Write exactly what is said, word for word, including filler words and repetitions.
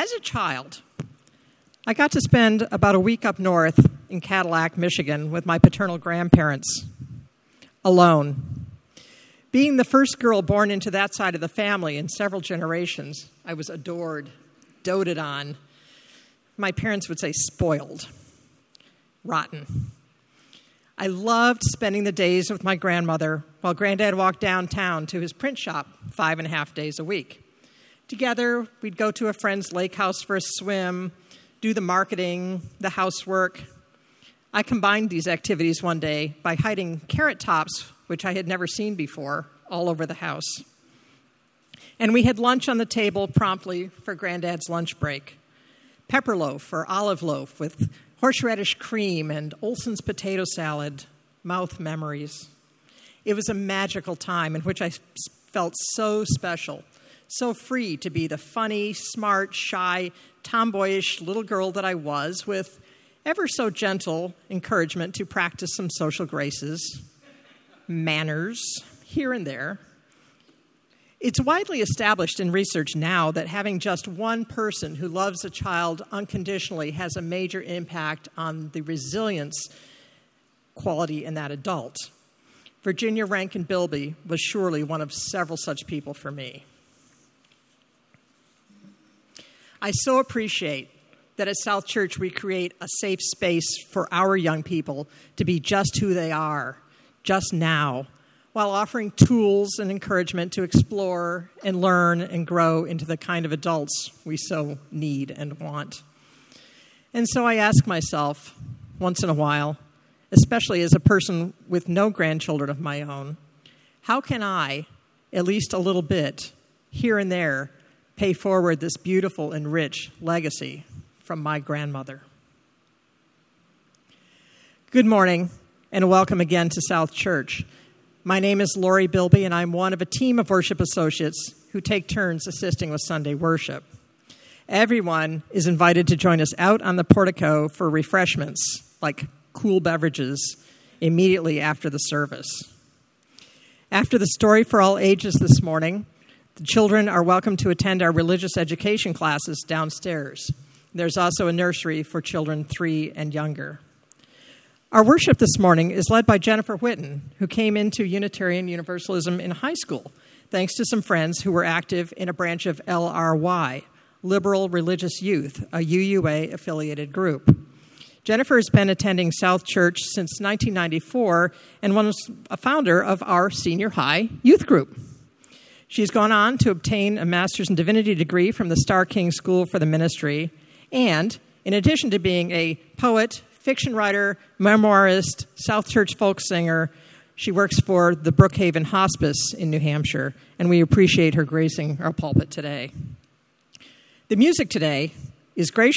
As a child, I got to spend about a week up north in Cadillac, Michigan, with my paternal grandparents, alone. Being the first girl born into that side of the family in several generations, I was adored, doted on. My parents would say spoiled, rotten. I loved spending the days with my grandmother while Granddad walked downtown to his print shop five and a half days a week. Together, we'd go to a friend's lake house for a swim, do the marketing, the housework. I combined these activities one day by hiding carrot tops, which I had never seen before, all over the house. And we had lunch on the table promptly for Granddad's lunch break. Pepper loaf or olive loaf with horseradish cream and Olson's potato salad, mouth memories. It was a magical time in which I felt so special, so free to be the funny, smart, shy, tomboyish little girl that I was, with ever so gentle encouragement to practice some social graces, manners, here and there. It's widely established in research now that having just one person who loves a child unconditionally has a major impact on the resilience quality in that adult. Virginia Rankin Bilby was surely one of several such people for me. I so appreciate that at South Church we create a safe space for our young people to be just who they are, just now, while offering tools and encouragement to explore and learn and grow into the kind of adults we so need and want. And so I ask myself once in a while, especially as a person with no grandchildren of my own, how can I, at least a little bit, here and there, pay forward this beautiful and rich legacy from my grandmother? Good morning, and welcome again to South Church. My name is Lori Bilby, and I'm one of a team of worship associates who take turns assisting with Sunday worship. Everyone is invited to join us out on the portico for refreshments, like cool beverages, immediately after the service. After the story for all ages this morning, the children are welcome to attend our religious education classes downstairs. There's also a nursery for children three and younger. Our worship this morning is led by Jennifer Whitten, who came into Unitarian Universalism in high school, thanks to some friends who were active in a branch of L R Y, Liberal Religious Youth, a U U A-affiliated group. Jennifer has been attending South Church since nineteen ninety-four and was a founder of our senior high youth group. She's gone on to obtain a Master's in Divinity degree from the Starr King School for the Ministry, and in addition to being a poet, fiction writer, memoirist, South Church folk singer, she works for the Brookhaven Hospice in New Hampshire, and we appreciate her gracing our pulpit today. The music today is graciously